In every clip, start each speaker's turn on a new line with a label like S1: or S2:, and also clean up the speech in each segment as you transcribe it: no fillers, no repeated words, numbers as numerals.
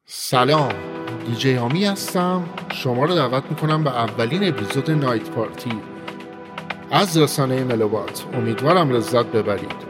S1: سلام، دیجی هامی هستم. شما رو دعوت میکنم به اولین اپیزود نایت پارتی از رسانه ملوبات. امیدوارم لذت ببرید.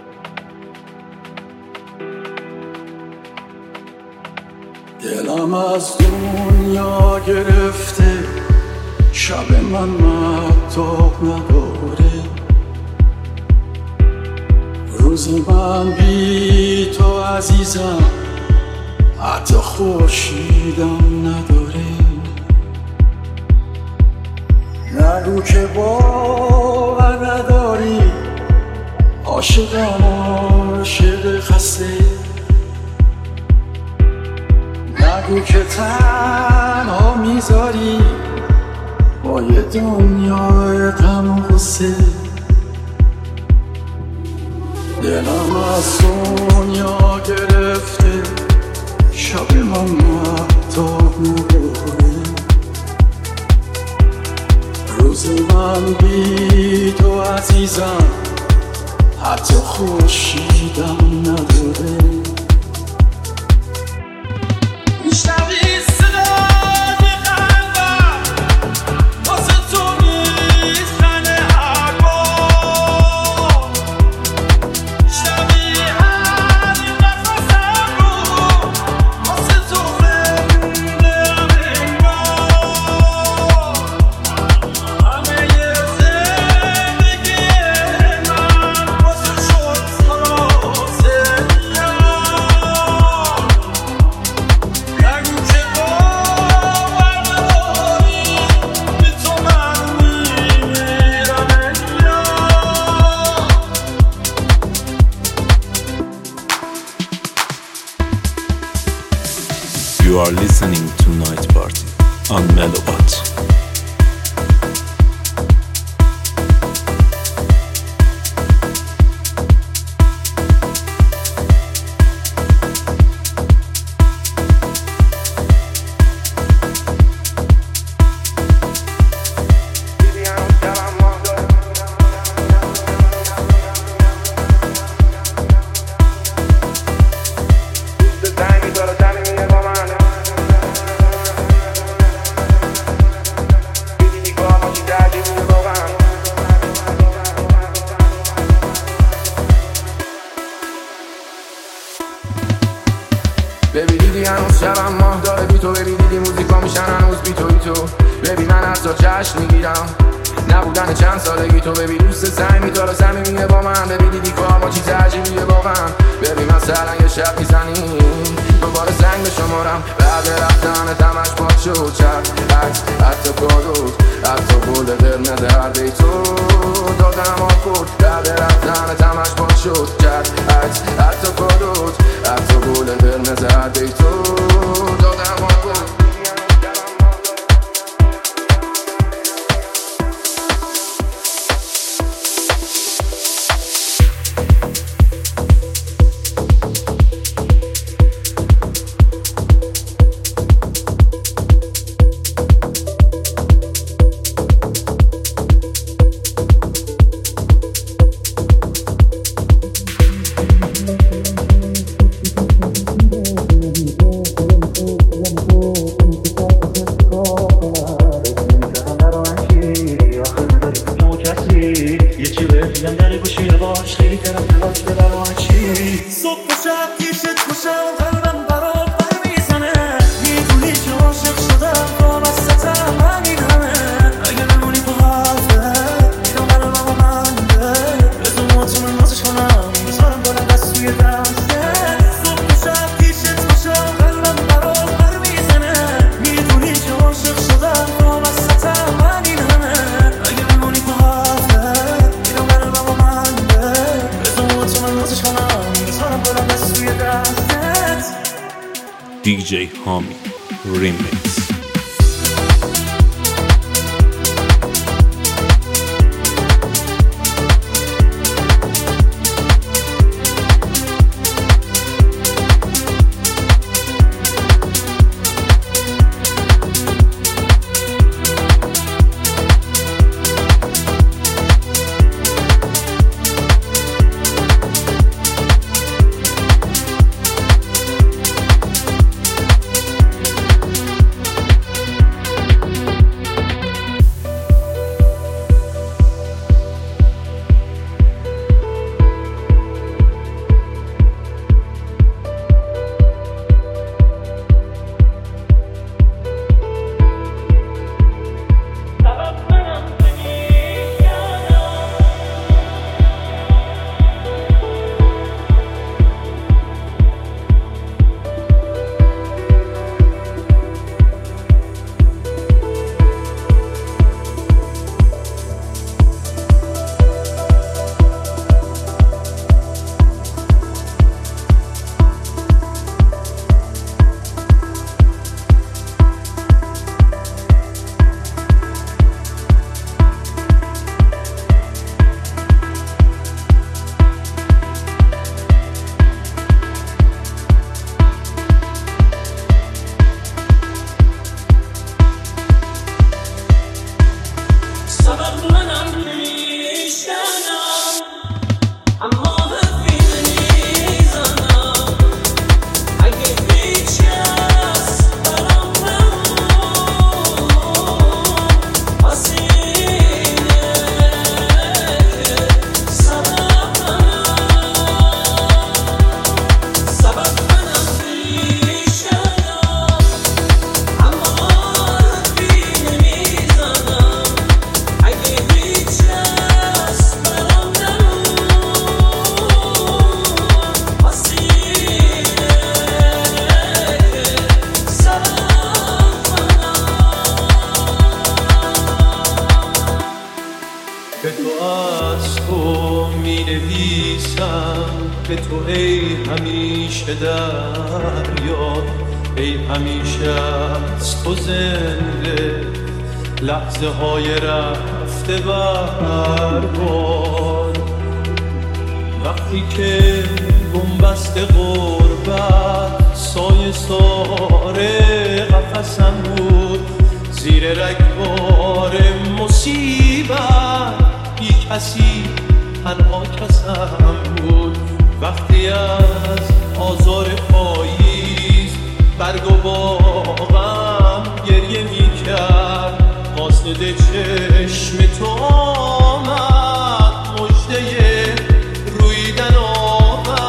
S2: دلم از دنیا گرفته، شب من مهتاب نداره، روز من بی تو عزیزم حتی خورشیدم نداره. نگو که باور نداری، عاشقم عاشق خسته. نگو که تنها میذاری با یه دنیای غم و غصه. دلم از دنیا گرفته، شب من مهتاب نداره، روز من بی تو عزیزم حتی خورشیدم نداره. میشنوی صدای قلبم واسه تو میزنه هر بار، میشنوی هر نفسم رو واسه تو خوندم انگار. همه زندگی من واسه شد خلاصه.
S3: You are listening to Night Party on Melobot.
S4: ببین دیدی هنوز شبم ماه داره بی تو، ببین دیدی موزیکا میشن هنوز بی توی تو، ببین من حتی جشن میگیرم نبودن چند سالگی تو، ببین دوست سعی تو رو صمیمیه با من، ببین دیدی کار ما چی ترجیبیه واقعا، ببین مثلا یه شب میزنیم دوباره سنگ به شمارم، بعد رفتن تمش پاک شد چرد عکس حتی کادوت حتی گل قرمز هر دی تو دادم آکورد، بعد رفتن تمش پاک شد چرد عکس حتی کادوت حتی گل قرمز هر دی تو دادم آکورد.
S3: DJ Hami Remix.
S5: همیشه دریا، ای همیشه از تو زنده، لحظه های رفته بربار. وقتی که بنبست غربت سایه ساره قفسم بود، زیر رگبار مصیبت بی کسی تنها کسم بود. وقتی از آزار پاییز برگ و باغم گریه می کرد، قاصد چشم تو آمد، مژده رویدن آمد.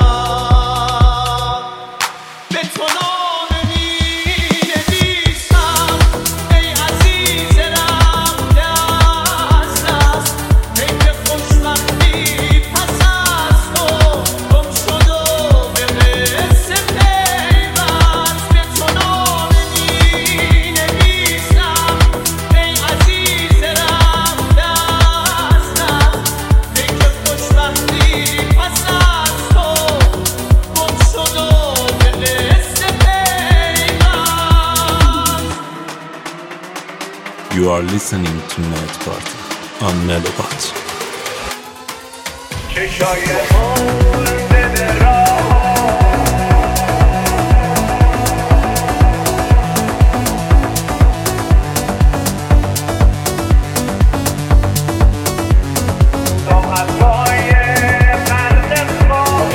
S5: به تو نامه می نویسم ای عزیز رفته از دست، ای که خوشبختی پس از تو گم شد و به قصه پیوست. به تو نامه می نویسم ای عزیز رفته از دست، ای که خوشبختی پس از تو گم شد و به قصه پیوست.
S3: You are listening to Night Party on Melobot.
S2: چشای مرده به ساعتهای قرد خواب،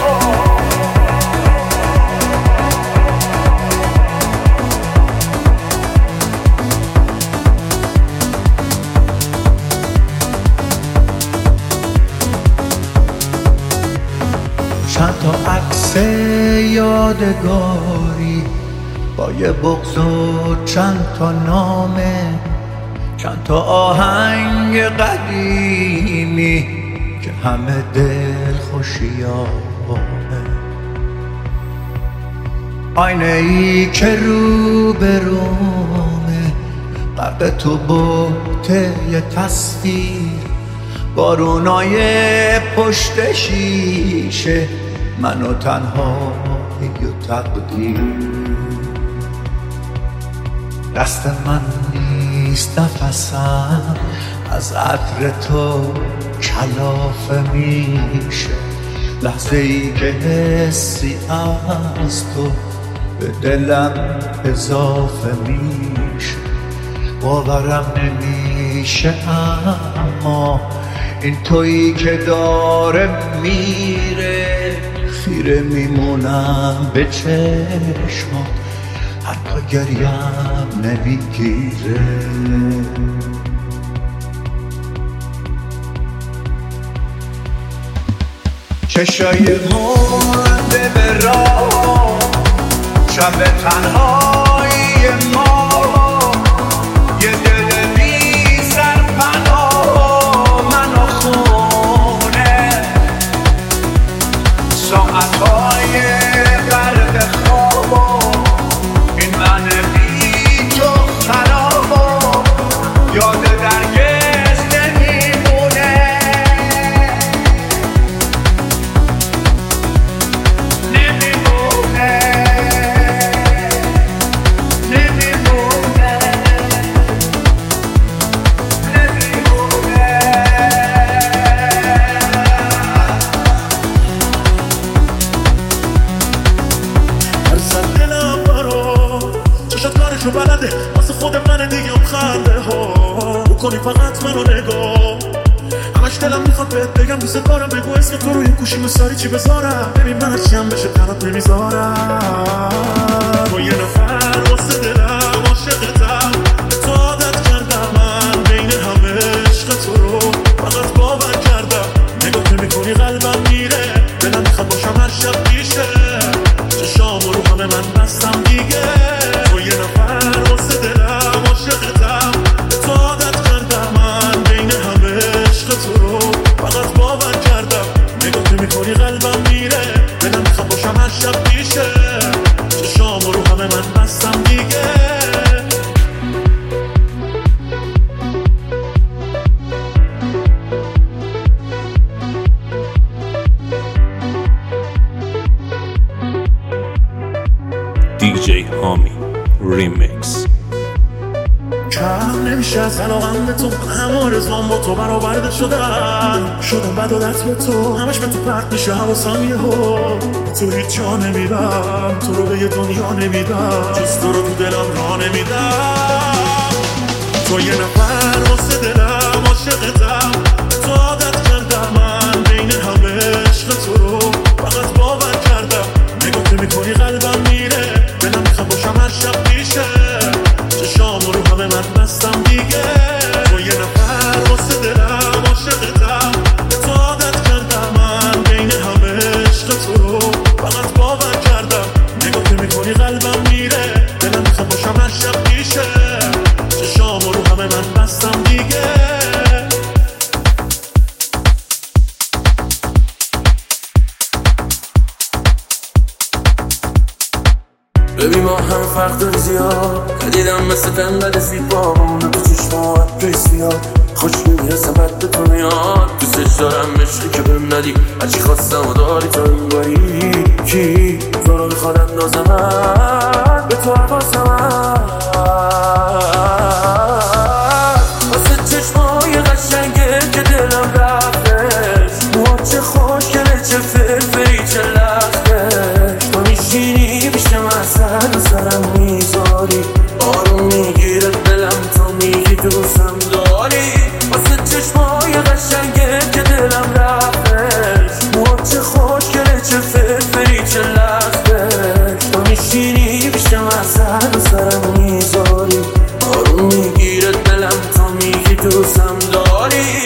S6: چند تا عکس یادگاری با یه بغض و چند تا نامه، چند تا آهنگ قدیمی که همه دل خوشیابه، آینه ای که رو به رومه غرق تو بوته یه تصویر، بارونای پشت شیشه، من و تنهایی و تقدیر. دست من نیست نفسم از عطر تو کلافه میشه، لحظه ای که حسی از تو به دلم اضافه میشه. باورم نمیشه اما این تویی که داره میره، خیره میمونم به چشمات حتی گریم نمیگیره. چشای مرده به راه، شب تنهایی ما، یه دل بی سرپناه من و خونه، ساعتهای غرق خواب، این من بی تو خراب، یاد درگز نمیمونه، نمیمونه، نمیمونه، نمیمونه.
S7: هر سر دلم برا چشت کارشو بلده، واسه خود من دیگه اون خنده ها بکنی فقط منو نگاه. همش دلم میخواد بهت بگم دوست دارم، بگو اسم تو روی گوشی مستاری چی بذارم، ببین من هرچی هم بشه تنات نمیذارم. با یه نفر واسه دلم عاشقتم، به تو عادت کردم، من بین همه عشق تو رو فقط باور کردم. نگاه که میکنی قلبم میره، دلم میخواد باشم هر شب پیشه، چشام رو همه من بستم دیگه. تو یه نفر واسه دلم عاشقتم، به تو عادت کردم، من بین همه عشق تو رو فقط باور کردم. نگاه که میکنی قلبم میره، دلم میخواد باشم هر شب پیشه، چشام رو همه من بستم دیگه.
S3: هامی ریمیکس.
S7: کم نمیشه از علاقم به تو، همه آرزوام با تو برآورده شدم بد عادت به تو، همش به تو پرت میشه حواسم یهو. تو هیچ جا نمیرم، تو رو به یه دنیا نمیدم، جز تو رو تو دلم راه نمیدم. تو یه نفر واسه دلم عاشقتم، تو عادت کردم من بین همه عشق تو رو فقط باور کردم. نگاه که میکنی قلبم میره، دلم میخوام باشم هر شب پیشه، چشام رو همه من بستم دیگه. تو یه نفر واسه دلم عاشقتم، تو عادت کردم من بین همه عشق تو رو فقط باور کردم. نگاه که میکنی قلبم میره، دلم میخوام باشم هر شب پیشه، چشام رو همه من بستم دیگه. ببین ما هم فرق داری زیاد، ندیدم مثل تنبل زیبامون تو چشمات پیسیاد، خوش میرسم بد به تو میاد، دوستش دارم عشقی که بهم ندی، هرچی خواستم و داری تا این باری. کی تو رو میخواد اندازم به تو حواسم واسه چشمای قشنگه که دلم رفتش، موها چه خوشگله چه فرفری چه لختش. تو میشینی پیش من سر و سرم میذاری، آروم میگیره دلم تو میگی دوستم داری. واسه چشمای قشنگه که دلم رفتش، موها چه خوشگله چه فرفری چه لختش. تو میشینی پیش من سر و سرم میذاری، آروم میگیره دلم تو میگی دوستم داری.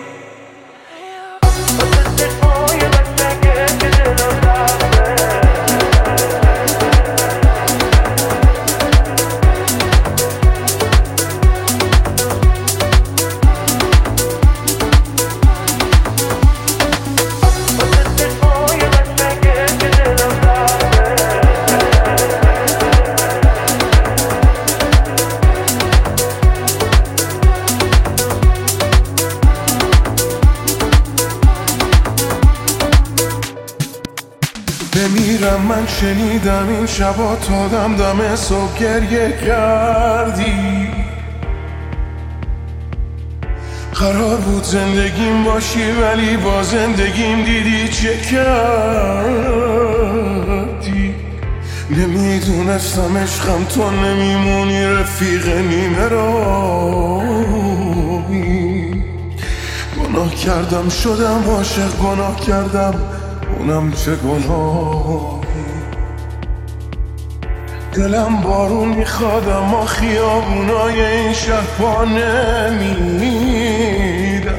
S8: بمیرم من شنیدم این شبا تا دم صبح گریه کردی، قرار بود زندگیم باشی ولی با زندگیم دیدی چه کردی. نمیدونستم عشقم تو نمیمونی رفیق نیمه راهی. گناه کردم شدم عاشق، گناه کردم اونم چه گناهی. دلم بارون میخواد اما خیابونای این شهر پا نمیدم.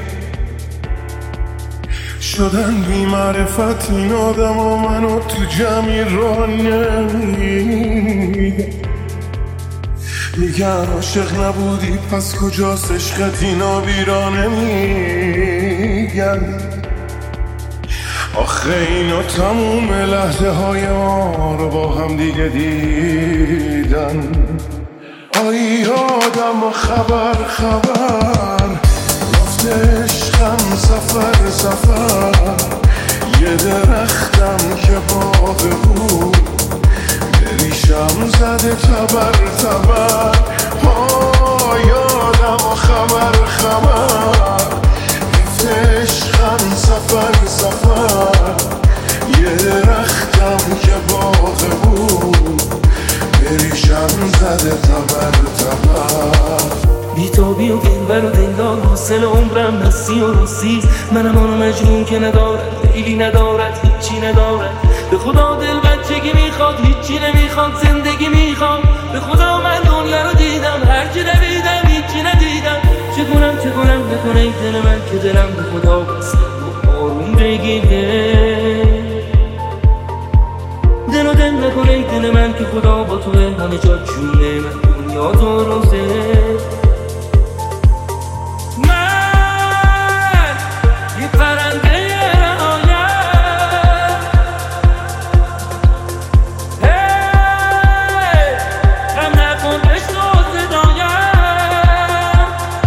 S8: شدن بی معرفت این آدم و منو تو جمعی را نمیدم. میگن عاشق نبودی پس کجاست عشقت، اینا بیرا نمیگن. آخه اینا تموم لحظه های ما رو با هم دیگه دیدن. آی آدم و خبر رفته عشقم سفر یه درختم که باغ بود بریشم زده تبر آی آدم و خبر رفته عشقم سفر یه درختم که باغ بود بریشم زده تبر
S9: بیتابی و دلبر و دلدار حاصل عمرم نسی و رسیز. منم آنو مجنون که ندارد لیلی ندارد هیچی ندارد. به خدا دل بچگی میخواد هیچی نمیخواد زندگی میخواد. به خدا من دنیا رو دیدم هرچی ندیدم هیچی ندیدم. چه کنم بکنه این دل من که دلم به خدا بسته آروم بگیره. دل نکنه این دل من که خدا با تو همه جا جونه من دنیا درسته. من یه پرنده رهایم غم نکن عشق و صدایم.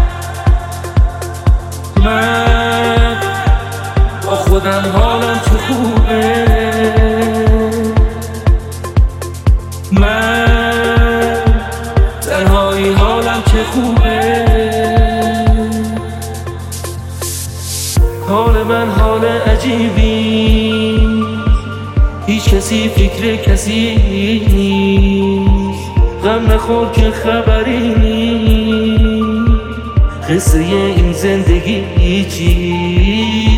S9: من با خودم حالم چه خوبه. من عجیبی، هیچ کسی فکر کسی نیست، غم نخور که خبری نیست، قصه این زندگی چی؟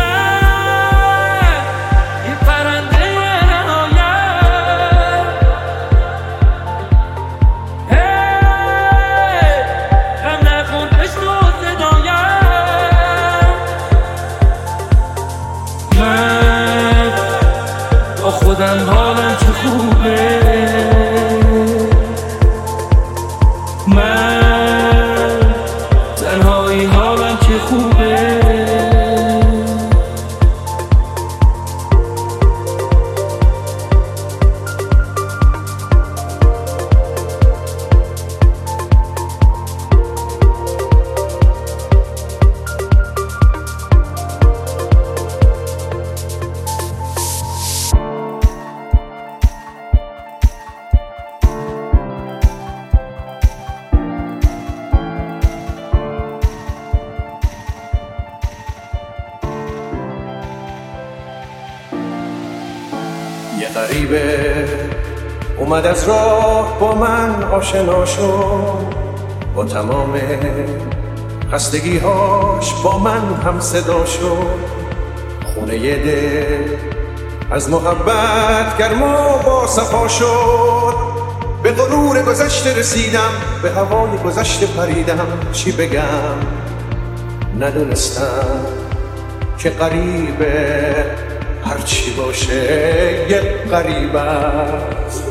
S9: من یه پرنده نهایت، غم نخور بشنو صدایم، من با خودم حالم چه خوبه، من تنهایی حالم چه خوبه.
S10: یه غریبه اومد از راه با من آشنا شد، با تمام خستگی‌هاش با من هم صدا شد، خونه یه دل از محبت گرم و با صفا شد، به غرور گذشته رسیدم، به هوای گذشته پریدم، چی بگم ندونستم که غریبه هرچی باشه یک غریب است.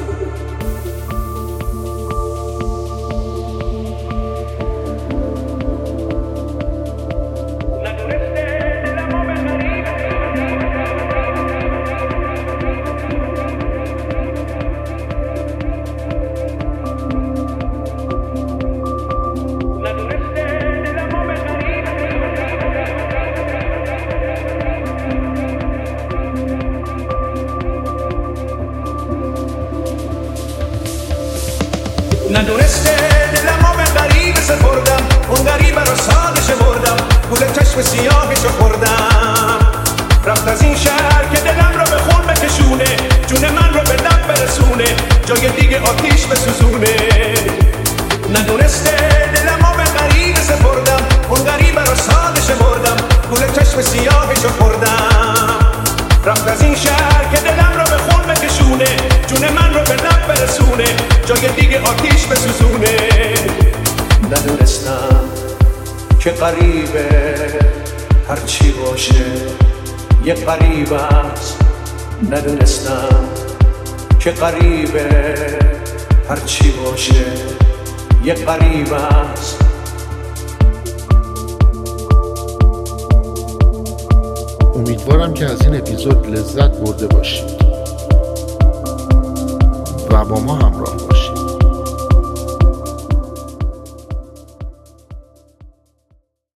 S10: ندونسته دلمو به غریب سپردم، اون غریبه رو ساده شمردم، گول چشم سیاهشو خوردم، رفت از این شهر که دلم رو به خون بکشونه، جون من رو به لب برسونه، جای دیگه آتیش بسوزونه. ندونسته دلمو به غریب سپردم، اون غریبه رو ساده شمردم، گول چشم سیاهشو خوردم، رفت از این شهر که دلم رو به خون بکشونه، جون من رو به لب برسونه، جای دیگه آتیش بسوزونه. ندونستم که غریبه هرچی باشه یه غریب است، ندونستم که غریبه هرچی باشه یه غریب است.
S1: امیدوارم که از این اپیزود لذت برده باشید و با ما همراه باشید.